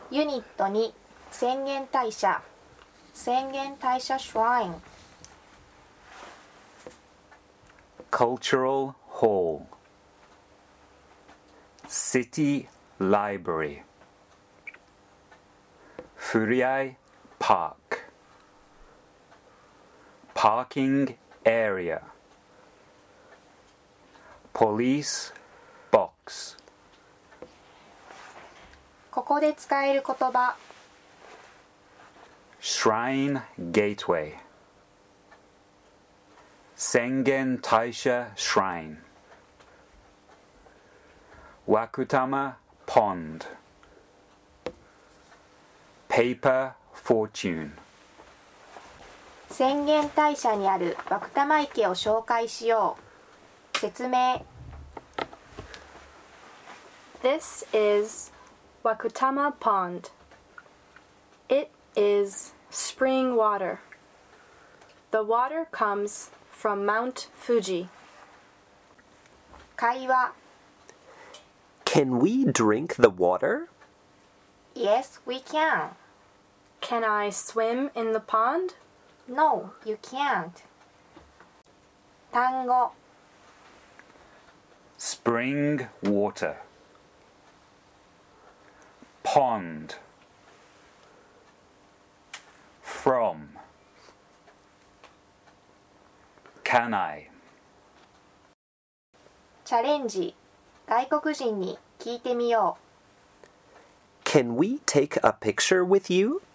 ユニット2浅間大社浅間大社 Shrine Cultural Hall City Library Furiai Park Parking Area Police Box ここで使える言葉 Shrine Gateway Sengen Taisha Shrine Wakutama Pond Paper Fortune 浅間大社にある涌玉池を紹介しよう説明 This is Wakutama Pond. It is spring water. The water comes from Mount Fuji. 会話 Can we drink the water? Yes, we can. Can I swim in the pond? No, you can't. 単語 Spring Water Pond From Can I チャレンジ外国人に聞いてみよう Can we take a picture with you?